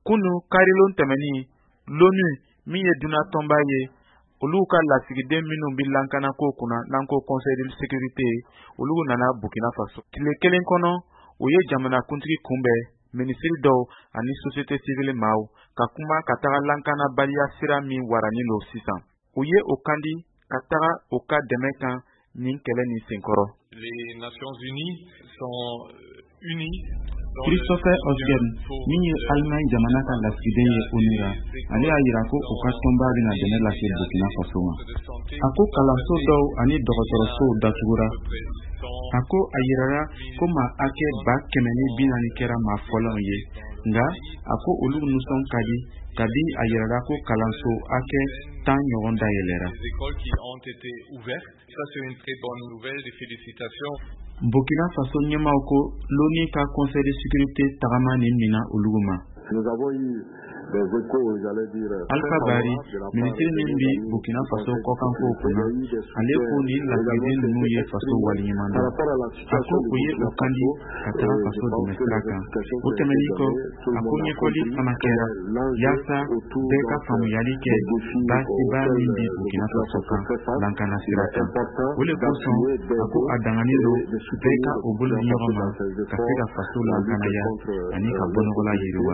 Kunu karilon tɛmɛni l'ONU min ye duna tɔnba ye olu ka lasigiden minnu bi lankana ko kunna n'an ko Conseil de sécurité olu nana Burkina Faso. Tile kelen kɔnɔ u ye jamana kuntigi kunbɛn minisiri dɔw ani société civile maaw ka kuma ka taga lankana baliya sira min warani lo sisan. U ye o kandi ka taga o ka dɛmɛ kan nin kɛlɛ nin senkɔrɔ. Les Nations Unies sont unies. Christopher Osgen min ye Allemagne jamana ka lasigiden ye ONU ra ale y'a yira ko u ka tɔnba bɛna dɛmɛ lase Burkina Faso ma. A ko kalanso dɔw ani dɔgɔtɔrɔsow datugura. A ko a yirara ko maa hakɛ 140 kɛra maa fɔlɔw ye nka a ko olu nisɔn ka di kabi a yirara ko kalanso hakɛ 10 ɲɔgɔn dayɛlɛra. Burkina Faso ɲɛmaw ko l'ONU ka Conseil de sécurité tagama nin mina olugu ma. Alpha Bari, ministre min bi Burkina Faso kɔkanko kunna, ale ko ni lasigiden ninnu ye faso waliɲuman dɔn. A ko u ye u kandi ka taga faso dɛmɛ sira kan. O tɛmɛnen kɔ, a ko ɲɛfɔli fana kɛra yaasa bɛɛ ka faamuyali kɛ baasiba min bi Burkina Faso kan lankana sira kan. O le kosɔn, a ko a danganen don bɛɛ ka o bolo di ɲɔgɔn ma ka se ka faso lankanaya ani ka bɔnɔgɔla yiriwa.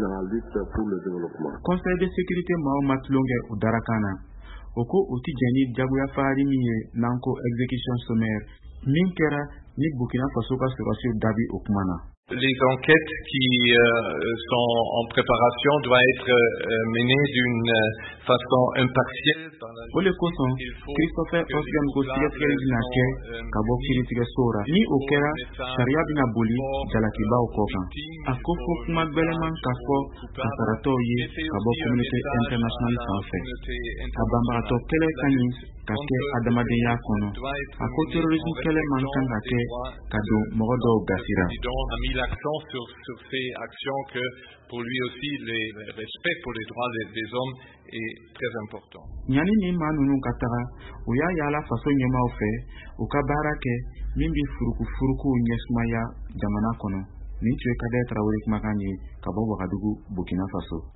Conseil de sécurité maaw ma tulon kɛ u darakan na. O ko u ti jɛn ni jagoya fagari min ye n'an ko exécution sommaire min kɛra ni Burkina Faso ka sɔrɔsiw dabi o kuma na. Les enquêtes qui sont en préparation doivent être menées d'une façon impartielle. O le kosɔn Christopher Osgen ko sɛgɛsɛgɛli bɛna kɛ ka bɔ kiiritigɛso ra. Ni o kɛra sariya bɛna boli jalakibaw kɔ kan. A ko fo kuma gbɛlɛman ka fɔ kasaratɔw ye ka bɔ communauté internationale sanfɛ. Ka banbagatɔ kɛlɛ ka ɲi ka kɛ adamadenya kɔnɔ. A ko terrorisme kɛlɛ man kan ka kɛ ka don mɔgɔ dɔw gasira. L'accent sur ces actions que pour lui aussi le respect pour les droits des hommes est très important. Ɲani ni maa ninnu ka taga u y'a yaala faso ɲɛmaw fɛ u ka baara kɛ min bi furuku ɲɛsumaya jamana kɔnɔ. Nin tun ye Kadɛ Tarawele kumakan ye ka bɔ Wagadugu, Burkina Faso.